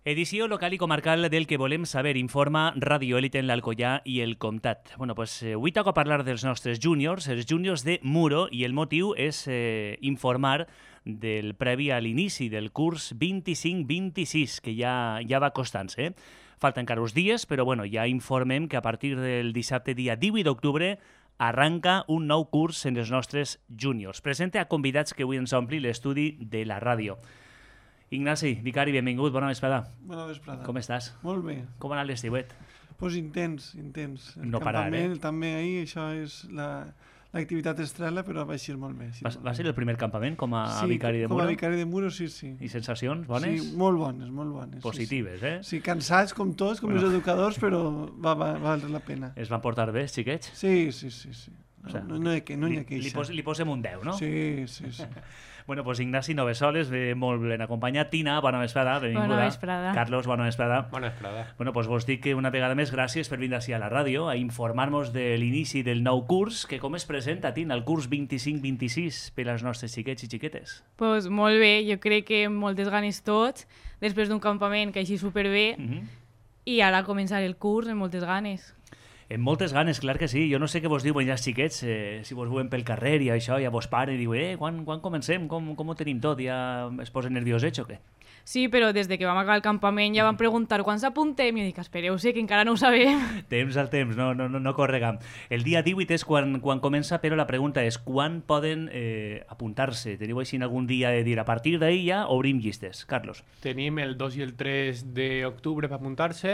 Edició local i comarcal del que volem saber, informa Radio Élite en l'Alcoià i el Comtat. Avui toca parlar dels nostres júniors, els júniors de Muro, i el motiu és informar del previ a l'inici del curs 25-26, que ja va acostant-se. Falten encara uns dies, però ja informem que a partir del dissabte, dia 18 d'octubre, arranca un nou curs en els nostres júniors. Presente a convidats que avui ens ompli l'estudi de la ràdio. Ignasi, vicari, benvingut, bona vesprada. Bona vesprada. Com estàs? Molt bé. Com ha anat l'estiuet? Pues intens. El no parar, campament, també ahir, això és l'activitat estrella, però va ser molt bé. Sí, va ser el primer campament com a vicari de Muro? Com a vicari de Muro, sí. I sensacions bones? Sí, molt bones. Positives, sí. Sí, cansats com tots, com els educadors, però va valer la pena. Es van portar bé, xiquets? Sí. No hi ha queixa. Li posem un 10, no? Sí. Ignasi Novesoles, molt ben acompanyat. Tina, bona vesprada, benvinguda. Bona vesprada. Carlos, bona vesprada. Bona vesprada. Vos dic que una vegada més gràcies per vindre ací a la ràdio a informar-nos de l'inici del nou curs, que com es presenta, Tina, el curs 25-26 per als nostres xiquets i xiquetes? Pues molt bé, jo crec que amb moltes ganes tots, després d'un campament que així superbé, i ara començar el curs amb moltes ganes. Amb moltes ganes, clar que sí. Jo no sé què vos diuen ja els xiquets, si vos veuen pel carrer i això, ja vos paren i diuen, quan comencem? Com ho tenim tot? Ja es posen nerviosets o què? Sí, però des que vam acabar el campament ja van preguntar quan s'apuntem i jo dic, espereu-se, que encara no ho sabem. Temps al temps, no corregam. El dia 18 és quan comença, però la pregunta és quan poden apuntar-se? Teniu així algun dia de dir, a partir d'ahir ja obrim llistes? Carlos. Tenim el 2 i el 3 d'octubre per apuntar-se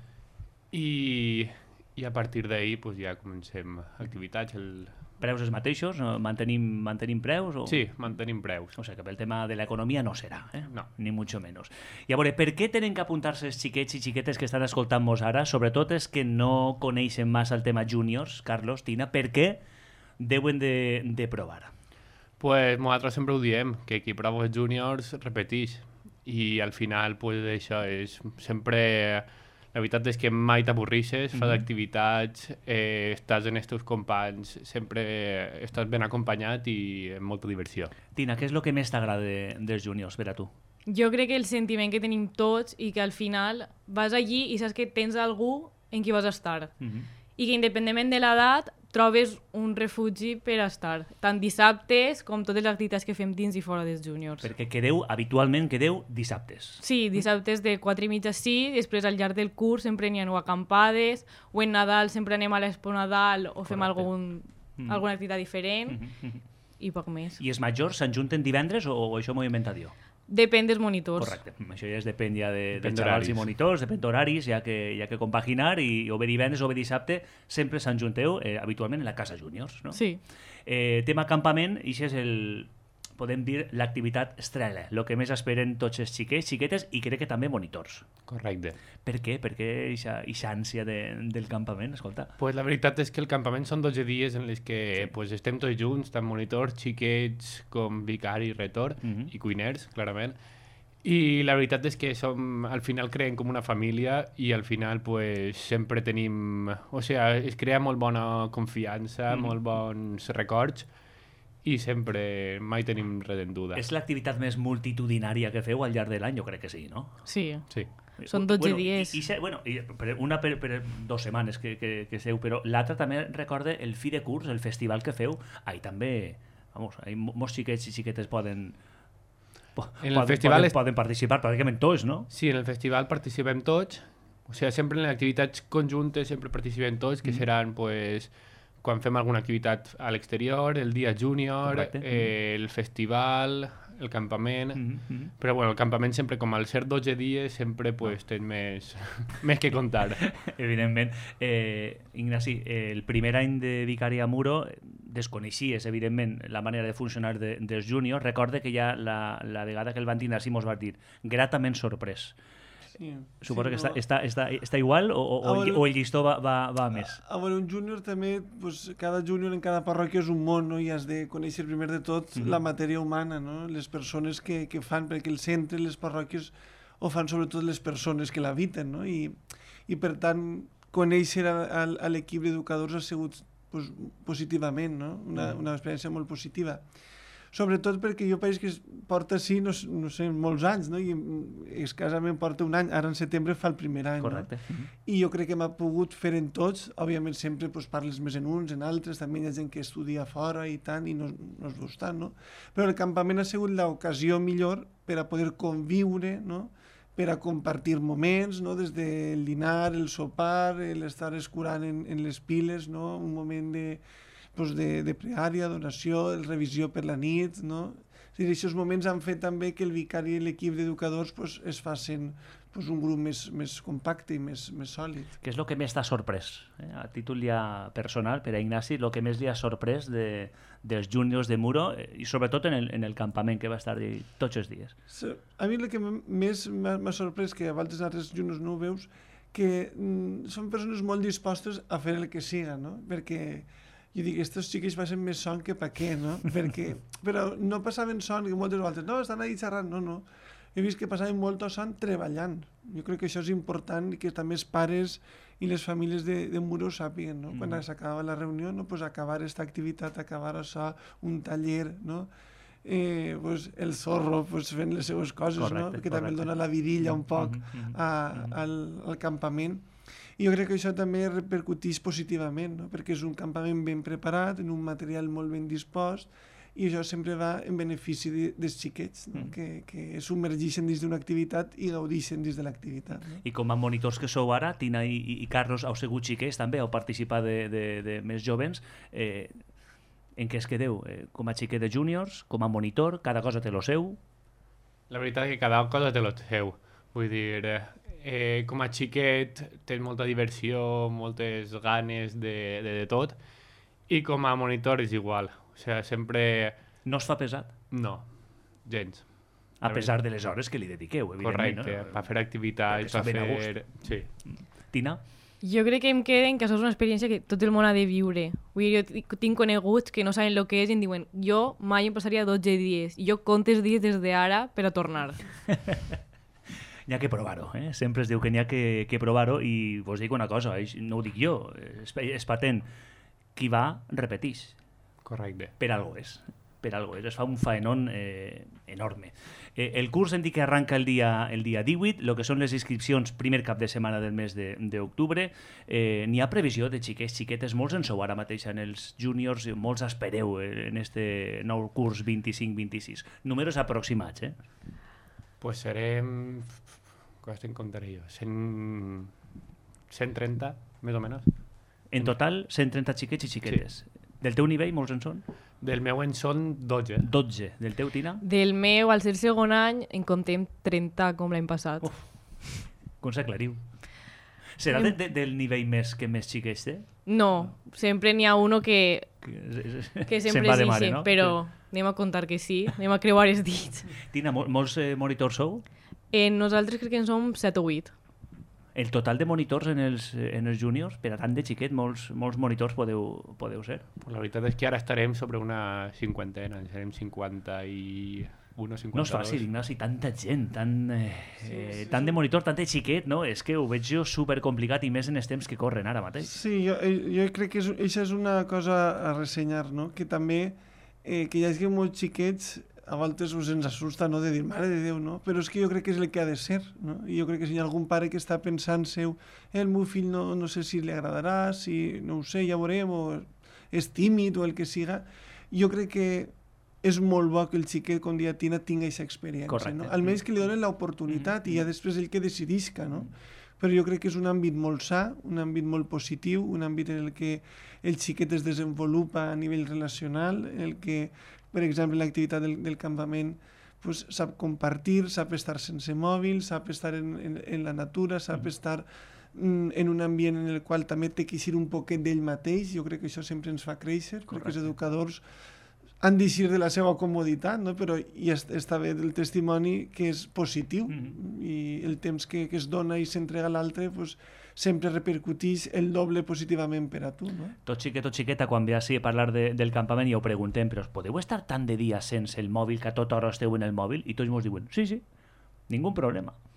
i a partir d'ahir pues, ja comencem activitats. Preus els mateixos? Mantenim preus? O... Sí, mantenim preus. O sigui que pel tema de l'economia no serà, No. Ni mucho menos. I a veure, per què tenen que apuntar-se els xiquets i xiquetes que estan escoltant-nos ara? Sobretot és que no coneixen massa el tema júniors, Carlos, Tina, per què deuen de provar? Pues nosaltres sempre ho diem, que qui prova els júniors repeteix i al final pues, això és sempre... La veritat és que mai t'avorrixes, fas activitats, estàs en els teus companys, sempre estàs ben acompanyat i amb molta diversió. Tina, què és el que més t'agrada dels júniors per a tu? Jo crec que el sentiment que tenim tots i que al final vas allí i saps que tens algú en qui vas estar. I que independentment de l'edat trobes un refugi per estar, tant dissabtes com totes les activitats que fem dins i fora dels júniors. Perquè habitualment quedeu dissabtes. Sí, dissabtes de 4:30 a 6, després al llarg del curs sempre n'hi ha acampades, o en Nadal sempre anem a l'Expo Nadal o fem alguna activitat diferent, i poc més. I els majors s'enjunten divendres o això m'ho he inventat jo? Depèn dels monitors. Correcte, això ja depèn de xavals i monitors, depèn d'horaris, ja que compaginar, i o bé divendres o bé dissabte sempre s'enjunteu habitualment en la casa júniors, no? Sí. Tema acampament, i això és podem dir l'activitat estrella, el que més esperen tots els xiquets, xiquetes i crec que també monitors. Correcte. Per què? Per què aquesta ànsia del campament? Escolta. Pues la veritat és que el campament són 12 dies en els que pues, estem tots junts, tant monitors, xiquets com vicari, retor i cuiners, clarament. I la veritat és que al final creem com una família i al final pues, sempre tenim... O sigui, es crea molt bona confiança, molt bons records, i sempre mai tenim res en duda. És l'activitat més multitudinària que feu al llarg de l'any? Jo crec que sí, no? Sí. Sí. Són 12 dies. Una per 2 setmanes que seu, però l'altra també recorda el fi de curs, el festival que feu. Ahí també, molts xiquets i xiquetes poden participar pràcticament tots, no? Sí, en el festival participem tots. O sigui, sempre en les activitats conjuntes sempre participem tots, que seran, pues, quan fem alguna activitat a l'exterior, el dia júnior, el festival, el campament... Però bueno, el campament sempre, com al ser 12 dies, sempre pues, tens més que contar. Evidentment. Ignasi, el primer any de vicari a Muro desconeixies, evidentment, la manera de funcionar dels júniors. Recorde que ja la vegada que el van tindre així mos vas dir gratament sorprès. Sí, suposo que està igual o el llistó va més? A veure, un júnior també, pues, cada júnior en cada parròquia és un món, no? I has de conèixer primer de tot la matèria humana, no? Les persones que fan, perquè el centre, les parròquies, ho fan sobretot les persones que l'habiten, no? I per tant, conèixer a l'equip d'educadors ha sigut pues, positivament, no? Una experiència molt positiva. sobretot perquè jo país que porta així, no sé, molts anys, no? I escassament porta un any, ara en setembre fa el primer any. Correcte. No? I jo crec que m'ha pogut fer en tots, òbviament sempre pues, parles més en uns, en altres, també hi ha gent que estudia fora i tant, i no es veus tant, no? Però el campament ha sigut l'ocasió millor per a poder conviure, no? Per a compartir moments, no? Des del dinar, el sopar, l'estar escurant en les piles, no? Un moment de pregària, d'oració, de revisió per la nit, no? És a dir, aquests moments han fet també que el vicari i l'equip d'educadors pues, es facin pues, un grup més compacte i més sòlid. Què és el que més t'ha sorprès? A títol ja personal, per a Ignasi, el que més li ha sorprès dels júniors de Muro i sobretot en el campament que va estar tots els dies. A mi el que més m'ha sorprès, que a vegades altres júniors no ho veus, que són persones molt dispostes a fer el que siga, no? Perquè jo dic, estos xiquets passen més son que pa què, no? Però no passaven son, que moltes vegades, no, estan ahí xerrant, no. He vist que passaven molt son treballant. Jo crec que això és important i que també els pares i les famílies de Muro ho sàpiguen, no? Quan s'acabava la reunió, no? Pues acabar aquesta activitat, acabar això, un taller, no? Pues el zorro pues, fent les seues coses, correcte, no? Que també el dona la vidilla un poc al campament. I jo crec que això també repercuteix positivament, no? Perquè és un campament ben preparat, en un material molt ben dispost, i això sempre va en benefici dels xiquets, no? Que submergeixen dins d'una activitat i gaudeixen dins de l'activitat. No? I com a monitors que sou ara, Tina i Carlos, heu sigut xiquets també, heu participat de més jovens, en què es quedeu? Com a xiquet de júniors, com a monitor, cada cosa té lo seu? La veritat és que cada cosa té lo seu. Vull dir, com a xiquet tens molta diversió, moltes ganes de tot, i com a monitor és igual. O sigui, sempre... No es fa pesat? No, gens. A pesar de les hores que li dediqueu, evidentment. Correcte, per fer activitats, per fer... Sí. Tina? Jo crec que em queden que això és una experiència que tot el món ha de viure. Vull dir, jo tinc coneguts que no saben el que és i em diuen jo mai em passaria 12 dies i jo compto els dies des d'ara per a tornar. N'hi ha que provar-ho, Sempre es diu que n'hi ha que provar-ho i vos dic una cosa, no ho dic jo, és patent. Qui va, repeteix. Correcte. Per algo és. Es fa un faenón enorme. El curs hem dit que arranca el dia 18, el que són les inscripcions primer cap de setmana del mes d'octubre. N'hi ha previsió de xiquetes, molts en sou ara mateix en els júniors, molts espereu en este nou curs 25-26. Números aproximats, Pues serem... Què en comptaré jo? 130, més o menys. En total, 130 xiquets i xiquetes. Sí. Del teu nivell, molts en són? Del meu en són 12. 12. Del teu, Tina? Del meu, al ser segon any, en comptem 30 com l'any passat. Com s'aclariu? Serà del nivell que més xiquets té? No, sempre n'hi ha uno que sempre és així, no? Però anem a comptar que sí, anem a creuar els dits. Tina, molts monitors sou? Nosaltres crec que en som 7 o 8. El total de monitors en els júniors, per a tant de xiquet, molts monitors podeu ser? La veritat és que ara estarem sobre una cinquantena, serem 51 o 52. No és fàcil, Ignasi, tanta gent, tant de monitor, tant de xiquet, no? És que ho veig jo supercomplicat i més en els temps que corren ara mateix. Sí, jo crec que això és una cosa a ressenyar, no? Que també que hi hagi molts xiquets a voltes us ens assusta, no?, de dir, mare de Déu, no? Però és que jo crec que és el que ha de ser, no? I jo crec que si hi ha algun pare que està pensant el meu fill no sé si li agradarà, si no ho sé, ja veurem, o és tímid o el que siga, jo crec que és molt bo que el xiquet, com dia Tina, tingui aquesta experiència, no? Almenys que li donen l'oportunitat i ja després ell que decidisca, no? Però jo crec que és un àmbit molt sa, un àmbit molt positiu, un àmbit en el que el xiquet es desenvolupa a nivell relacional, en el que, per exemple, l'activitat del campament pues, sap compartir, sap estar sense mòbil, sap estar en la natura, sap estar en un ambient en el qual també té que eixir un poquet d'ell mateix. Jo crec que això sempre ens fa créixer, perquè els educadors han d'eixir de la seva comoditat, no? Però ja està bé el testimoni que és positiu i el temps que es dona i s'entrega a l'altre pues, sempre repercuteix el doble positivament per a tu, no? Tot xiqueta, quan ve així a parlar del campament ja ho preguntem, però podeu estar tant de dia sense el mòbil que a tota hora esteu en el mòbil? I tots ens diuen, sí, ningú problema.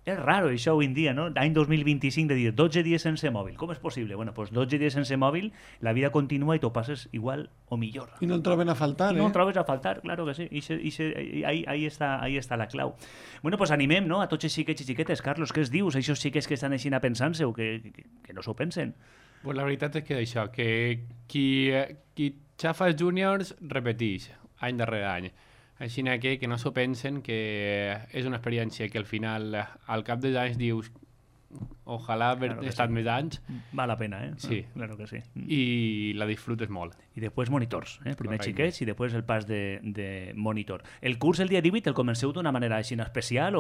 És raro això avui en dia, no? Any 2025 de dir 12 dies sense mòbil. Com és possible? Bueno, pues 12 dies sense mòbil, la vida continua i t'ho passes igual o millor. I no el troben a faltar, I no el trobes a faltar, claro que sí. Ahí està la clau. Bueno, pues animem, no?, a tots els xiquets i xiquetes. Carlos, què es dius? Aquests xiquets que estan així pensant-se o que no s'ho pensen. Pues la veritat és que això, que qui xafa els júniors repeteix any darrere any. Així que no s'ho pensen, que és una experiència que al final, al cap dels anys, dius ojalà haver estat més anys. Val la pena, eh? Sí. Claro que sí. I la disfrutes molt. I després monitors, primer Correcte. xiquets i després el pas de monitor. El curs el dia 18 el comenceu d'una manera així especial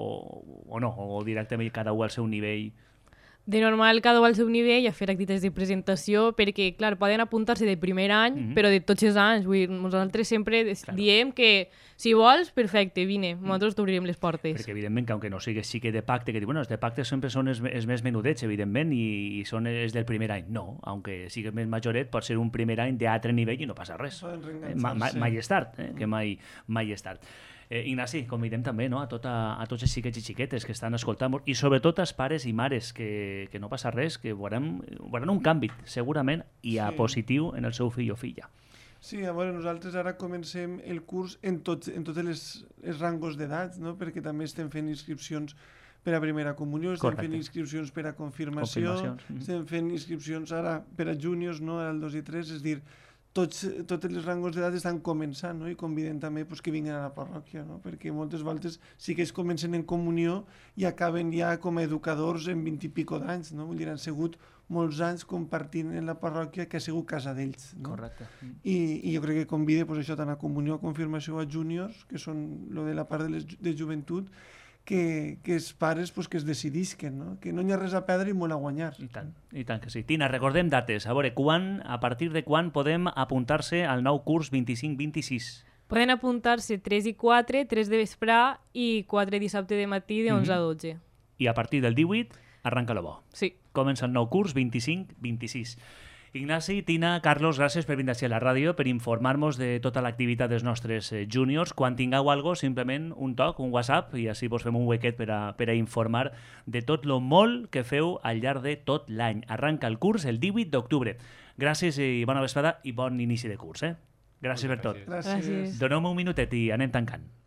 o no? O directament cada un al seu nivell? De normal, cada un al seu nivell a fer activitats de presentació, perquè, clar, poden apuntar-se de primer any, però de tots els anys. Vull dir, nosaltres sempre diem que, si vols, perfecte, vine, nosaltres t'obrirem les portes. Perquè, evidentment, que aunque no sigues xiquet de pacte, que diu, bueno, els de pacte sempre són els més menudets, evidentment, i són els del primer any. No, aunque sigues més majoret, pot ser un primer any d'altre nivell i no passa res. Mai és tard, que mai és tard. Ignasi, convidem també, no?, a tots els xiquets i xiquetes que estan escoltant i sobretot als pares i mares que no passa res, que veuran un canvi segurament i a positiu en el seu fill o filla. Sí, a veure, nosaltres ara comencem el curs en tots els rangos d'edats, no?, perquè també estem fent inscripcions per a primera comunió, estem fent inscripcions per a confirmació, estem fent inscripcions ara per a júniors, no?, ara el 2 i 3, és dir, tots els rangos d'edat estan començant, no?, i convidem també que vinguin a la parròquia, no?, perquè moltes voltes sí que es comencen en comunió i acaben ja com a educadors en 20 i pico d'anys, no?, vull dir, han sigut molts anys compartint en la parròquia que ha sigut casa d'ells, no? Correcte. I jo crec que convide això tant a comunió, a confirmació, a júniors, que són lo de la part de joventut, que els pares que es decidisquen, no?, que no hi ha res a perdre i molt a guanyar. I tant que sí. Tina, recordem dates. A veure, a partir de quan podem apuntar-se al nou curs 25-26? Poden apuntar-se 3 i 4, 3 de vesprà i 4 dissabte de matí de 11 a 12. I a partir del 18 arranca lo bo. Sí. Comença el nou curs 25-26. Ignasi, Tina, Carlos, gràcies per vindre a la ràdio, per informar-nos de tota l'activitat dels nostres júniors. Quan tingueu algo, simplement un toc, un WhatsApp, i així fem un huequet per a informar de tot lo molt que feu al llarg de tot l'any. Arranca el curs el 18 d'octubre. Gràcies i bona vesprada i bon inici de curs. Gràcies per tot. Gràcies. Doneu-me un minutet i anem tancant.